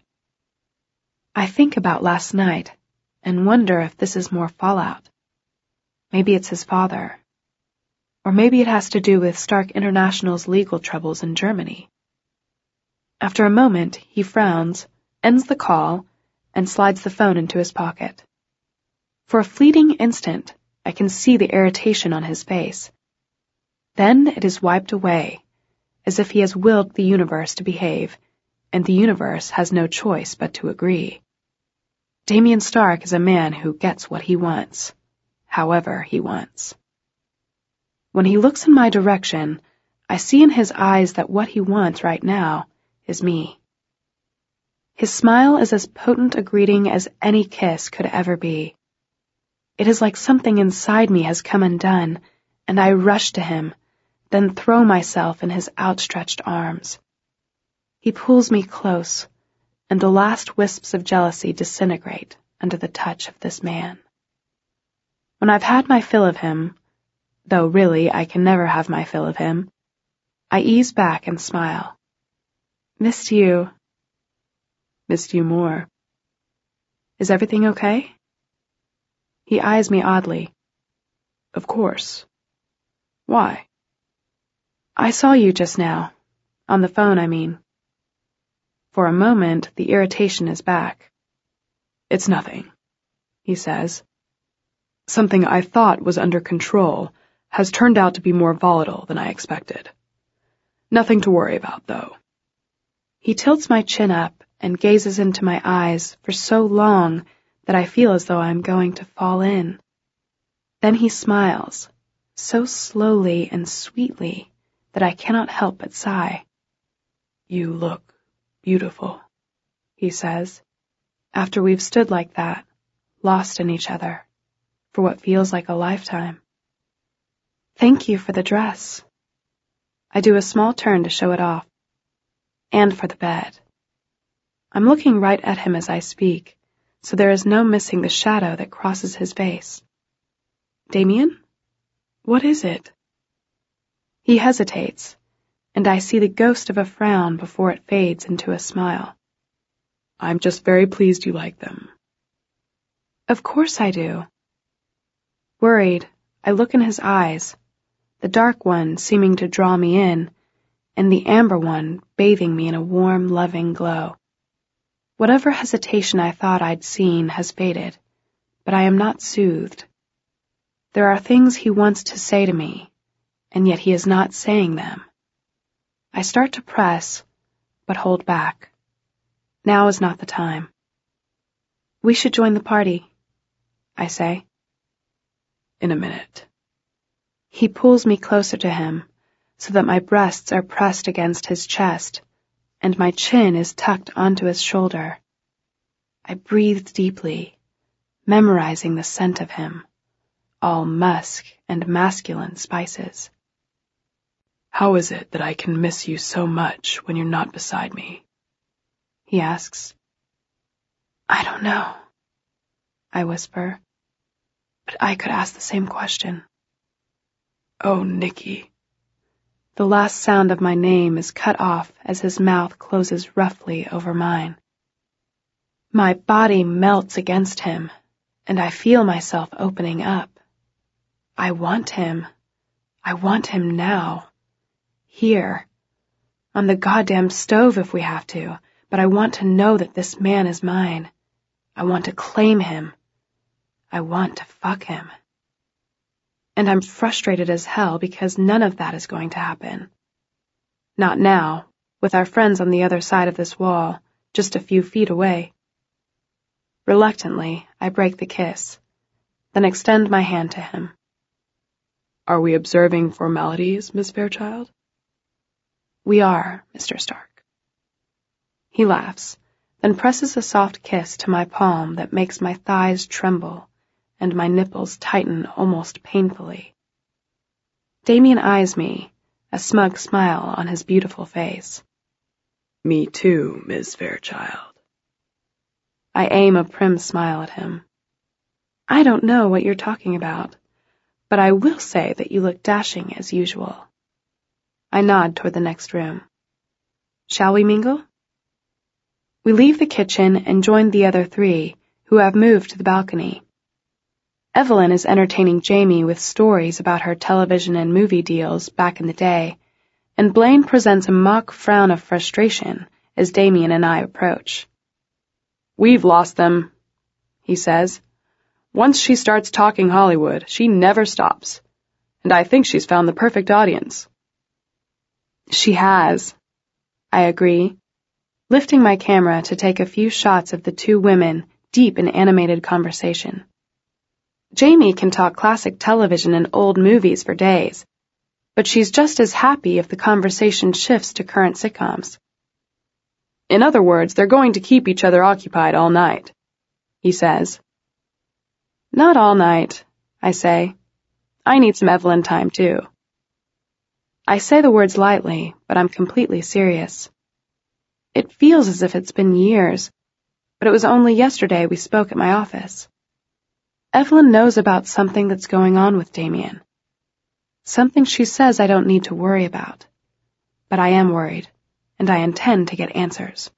I think about last night, and wonder if this is more fallout. Maybe it's his father. Or maybe it has to do with Stark International's legal troubles in Germany. After a moment, he frowns, ends the call, and slides the phone into his pocket. For a fleeting instant, I can see the irritation on his face. Then it is wiped away, as if he has willed the universe to behave, and the universe has no choice but to agree. Damien Stark is a man who gets what he wants, however he wants. When he looks in my direction, I see in his eyes that what he wants right now is me. His smile is as potent a greeting as any kiss could ever be. It is like something inside me has come undone, and I rush to him, then throw myself in his outstretched arms. He pulls me close, and the last wisps of jealousy disintegrate under the touch of this man. When I've had my fill of him, though really I can never have my fill of him, I ease back and smile. Missed you. Missed you more. Is everything okay? He eyes me oddly. Of course. Why? I saw you just now. On the phone, I mean. For a moment, the irritation is back. It's nothing, he says. Something I thought was under control has turned out to be more volatile than I expected. Nothing to worry about, though. He tilts my chin up and gazes into my eyes for so long that I feel as though I am going to fall in. Then he smiles, so slowly and sweetly that I cannot help but sigh. You look beautiful, he says, after we've stood like that, lost in each other, for what feels like a lifetime. Thank you for the dress. I do a small turn to show it off. And for the bed. I'm looking right at him as I speak, so there is no missing the shadow that crosses his face. Damien? What is it? He hesitates, and I see the ghost of a frown before it fades into a smile. I'm just very pleased you like them. Of course I do. Worried, I look in his eyes, the dark one seeming to draw me in, and the amber one bathing me in a warm, loving glow. Whatever hesitation I thought I'd seen has faded, but I am not soothed. There are things he wants to say to me, and yet he is not saying them. I start to press, but hold back. Now is not the time. We should join the party, I say. In a minute. He pulls me closer to him, so that my breasts are pressed against his chest, and my chin is tucked onto his shoulder. I breathe deeply, memorizing the scent of him, all musk and masculine spices. How is it that I can miss you so much when you're not beside me? He asks. I don't know, I whisper, but I could ask the same question. Oh, Nikki. The last sound of my name is cut off as his mouth closes roughly over mine. My body melts against him, and I feel myself opening up. I want him. I want him now. Here. On the goddamn stove if we have to, but I want to know that this man is mine. I want to claim him. I want to fuck him. And I'm frustrated as hell because none of that is going to happen. Not now, with our friends on the other side of this wall, just a few feet away. Reluctantly, I break the kiss, then extend my hand to him. Are we observing formalities, Miss Fairchild? We are, Mister Stark. He laughs, then presses a soft kiss to my palm that makes my thighs tremble and my nipples tighten almost painfully. Damien eyes me, a smug smile on his beautiful face. Me too, Miss Fairchild. I aim a prim smile at him. I don't know what you're talking about, but I will say that you look dashing as usual. I nod toward the next room. Shall we mingle? We leave the kitchen and join the other three, who have moved to the balcony. Evelyn is entertaining Jamie with stories about her television and movie deals back in the day, and Blaine presents a mock frown of frustration as Damien and I approach. We've lost them, he says. Once she starts talking Hollywood, she never stops, and I think she's found the perfect audience. She has, I agree, lifting my camera to take a few shots of the two women deep in animated conversation. Jamie can talk classic television and old movies for days, but she's just as happy if the conversation shifts to current sitcoms. In other words, they're going to keep each other occupied all night, he says. Not all night, I say. I need some Evelyn time, too. I say the words lightly, but I'm completely serious. It feels as if it's been years, but it was only yesterday we spoke at my office. Evelyn knows about something that's going on with Damien. Something she says I don't need to worry about. But I am worried, and I intend to get answers.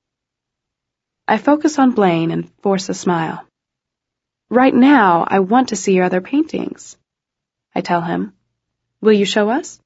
I focus on Blaine and force a smile. Right now, I want to see your other paintings, I tell him. Will you show us?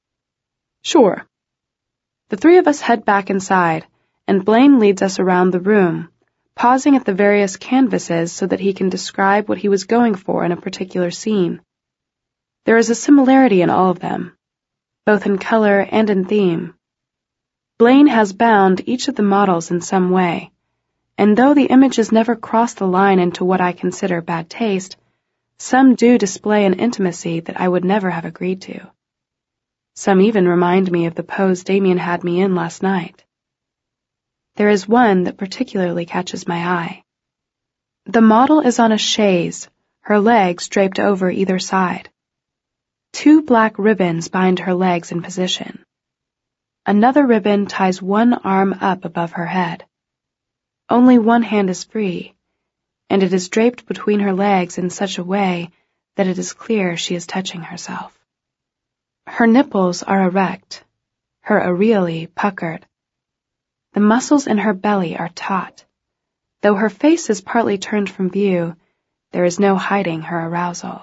Sure. The three of us head back inside, and Blaine leads us around the room, pausing at the various canvases so that he can describe what he was going for in a particular scene. There is a similarity in all of them, both in color and in theme. Blaine has bound each of the models in some way, and though the images never cross the line into what I consider bad taste, some do display an intimacy that I would never have agreed to. Some even remind me of the pose Damien had me in last night. There is one that particularly catches my eye. The model is on a chaise, her legs draped over either side. Two black ribbons bind her legs in position. Another ribbon ties one arm up above her head. Only one hand is free, and it is draped between her legs in such a way that it is clear she is touching herself. Her nipples are erect, her areolae puckered. The muscles in her belly are taut. Though her face is partly turned from view, there is no hiding her arousal.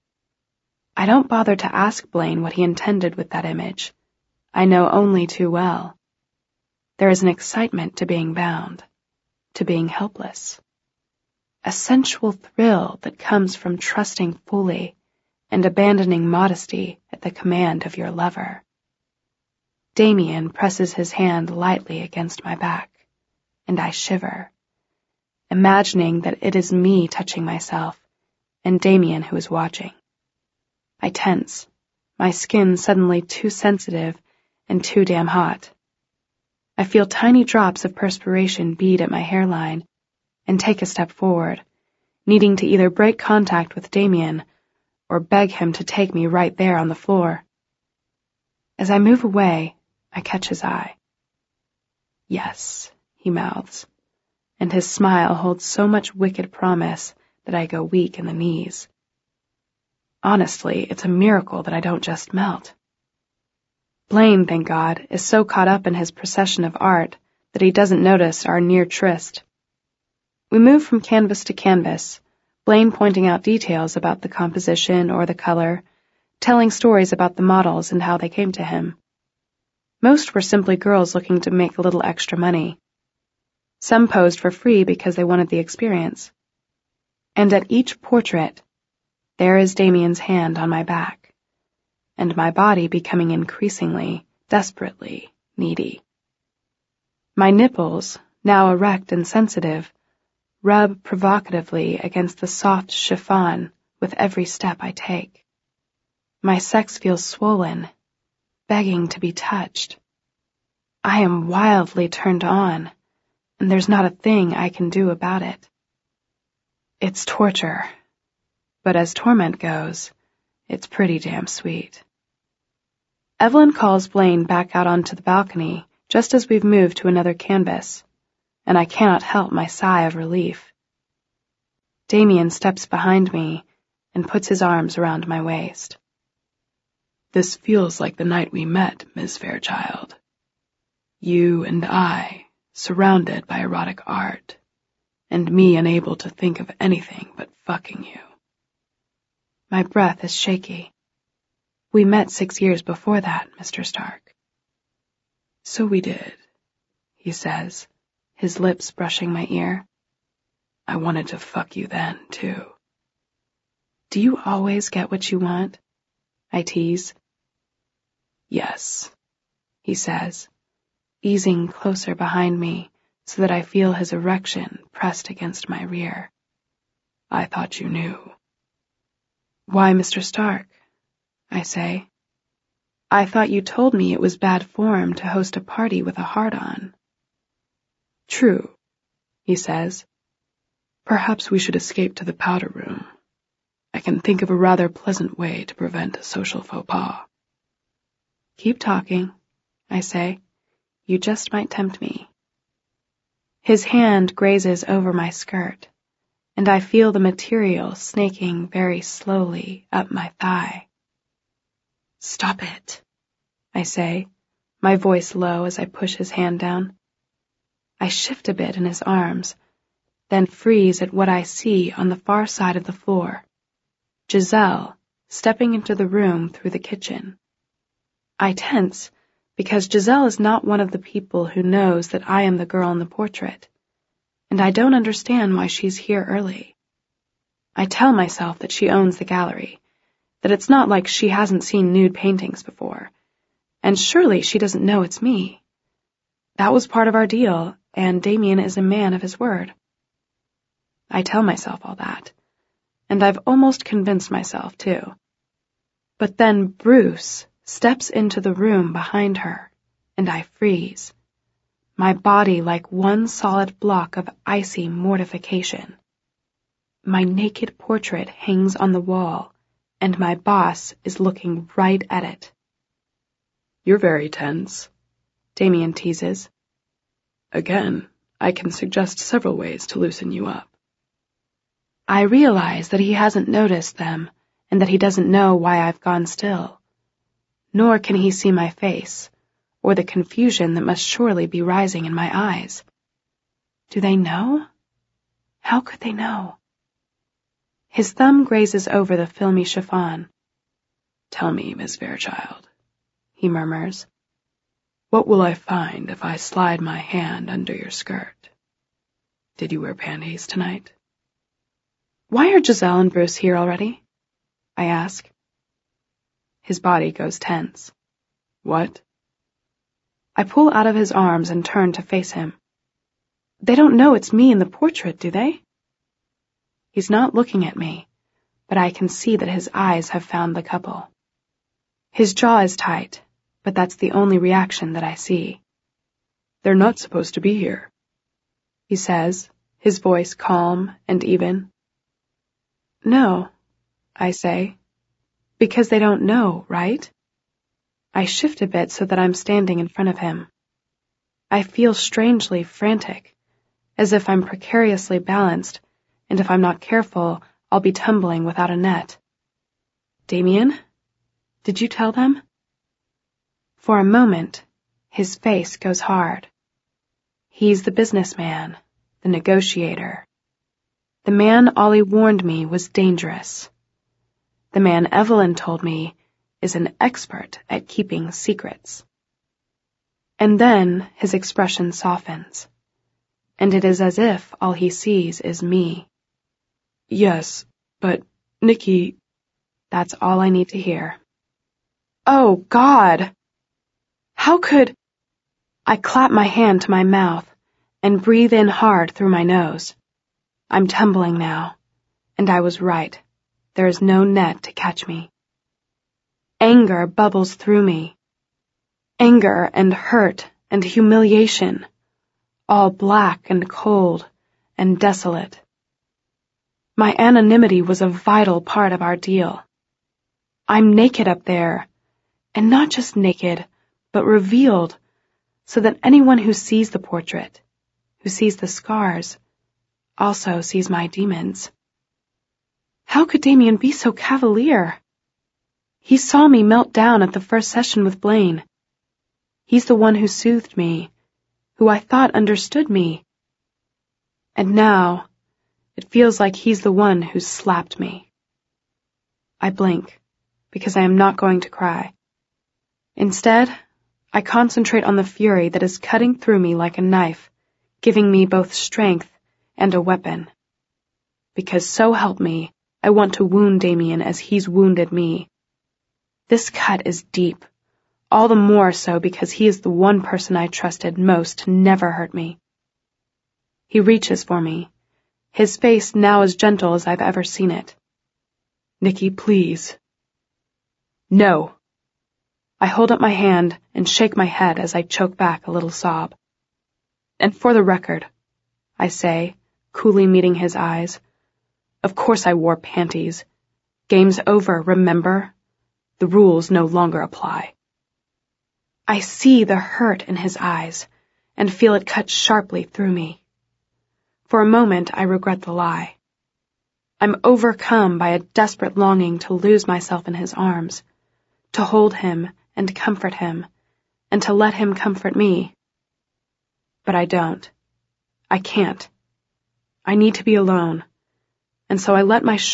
I don't bother to ask Blaine what he intended with that image. I know only too well. There is an excitement to being bound, to being helpless. A sensual thrill that comes from trusting fully and abandoning modesty at the command of your lover. Damien presses his hand lightly against my back, and I shiver, imagining that it is me touching myself and Damien who is watching. I tense, my skin suddenly too sensitive and too damn hot. I feel tiny drops of perspiration bead at my hairline and take a step forward, needing to either break contact with Damien or beg him to take me right there on the floor. As I move away, I catch his eye. Yes, he mouths, and his smile holds so much wicked promise that I go weak in the knees. Honestly, it's a miracle that I don't just melt. Blaine, thank God, is so caught up in his procession of art that he doesn't notice our near tryst. We move from canvas to canvas, Blaine pointing out details about the composition or the color, telling stories about the models and how they came to him. Most were simply girls looking to make a little extra money. Some posed for free because they wanted the experience. And at each portrait, there is Damien's hand on my back, and my body becoming increasingly, desperately needy. My nipples, now erect and sensitive, rub provocatively against the soft chiffon with every step I take. My sex feels swollen, begging to be touched. I am wildly turned on, and there's not a thing I can do about it. It's torture, but as torment goes, it's pretty damn sweet. Evelyn calls Blaine back out onto the balcony just as we've moved to another canvas, and I cannot help my sigh of relief. Damien steps behind me and puts his arms around my waist. This feels like the night we met, Miss Fairchild. You and I, surrounded by erotic art, and me unable to think of anything but fucking you. My breath is shaky. We met six years before that, Mister Stark. So we did, he says, his lips brushing my ear. I wanted to fuck you then, too. Do you always get what you want? I tease. Yes, he says, easing closer behind me so that I feel his erection pressed against my rear. I thought you knew. Why, Mister Stark? I say. I thought you told me it was bad form to host a party with a heart-on. True, he says. Perhaps we should escape to the powder room. I can think of a rather pleasant way to prevent a social faux pas. Keep talking, I say. You just might tempt me. His hand grazes over my skirt, and I feel the material snaking very slowly up my thigh. Stop it, I say, my voice low as I push his hand down. I shift a bit in his arms, then freeze at what I see on the far side of the floor. Giselle, stepping into the room through the kitchen. I tense, because Giselle is not one of the people who knows that I am the girl in the portrait, and I don't understand why she's here early. I tell myself that she owns the gallery, that it's not like she hasn't seen nude paintings before, and surely she doesn't know it's me. That was part of our deal, and Damien is a man of his word. I tell myself all that, and I've almost convinced myself, too. But then Bruce steps into the room behind her, and I freeze, my body like one solid block of icy mortification. My naked portrait hangs on the wall, and my boss is looking right at it. You're very tense, Damien teases. Again, I can suggest several ways to loosen you up. I realize that he hasn't noticed them and that he doesn't know why I've gone still. Nor can he see my face, or the confusion that must surely be rising in my eyes. Do they know? How could they know? His thumb grazes over the filmy chiffon. Tell me, Miss Fairchild, he murmurs, what will I find if I slide my hand under your skirt? Did you wear panties tonight? Why are Giselle and Bruce here already? I ask. His body goes tense. What? I pull out of his arms and turn to face him. They don't know it's me in the portrait, do they? He's not looking at me, but I can see that his eyes have found the couple. His jaw is tight, but that's the only reaction that I see. They're not supposed to be here, he says, his voice calm and even. No, I say, because they don't know, right? I shift a bit so that I'm standing in front of him. I feel strangely frantic, as if I'm precariously balanced, and if I'm not careful, I'll be tumbling without a net. Damien, did you tell them? For a moment, his face goes hard. He's the businessman, the negotiator. The man Ollie warned me was dangerous. The man Evelyn told me is an expert at keeping secrets. And then his expression softens, and it is as if all he sees is me. Yes, but, Nikki... That's all I need to hear. Oh, God! How could... I clap my hand to my mouth and breathe in hard through my nose. I'm tumbling now, and I was right. There is no net to catch me. Anger bubbles through me. Anger and hurt and humiliation, all black and cold and desolate. My anonymity was a vital part of our deal. I'm naked up there, and not just naked, but revealed, so that anyone who sees the portrait, who sees the scars, also sees my demons. How could Damien be so cavalier? He saw me melt down at the first session with Blaine. He's the one who soothed me, who I thought understood me. And now, it feels like he's the one who's slapped me. I blink, because I am not going to cry. Instead, I concentrate on the fury that is cutting through me like a knife, giving me both strength and a weapon. Because so help me, I want to wound Damien as he's wounded me. This cut is deep, all the more so because he is the one person I trusted most to never hurt me. He reaches for me, his face now as gentle as I've ever seen it. Nikki, please. No. I hold up my hand and shake my head as I choke back a little sob. And for the record, I say, coolly meeting his eyes, of course I wore panties. Game's over, remember? The rules no longer apply. I see the hurt in his eyes and feel it cut sharply through me. For a moment, I regret the lie. I'm overcome by a desperate longing to lose myself in his arms, to hold him and comfort him, and to let him comfort me. But I don't. I can't. I need to be alone, and so I let my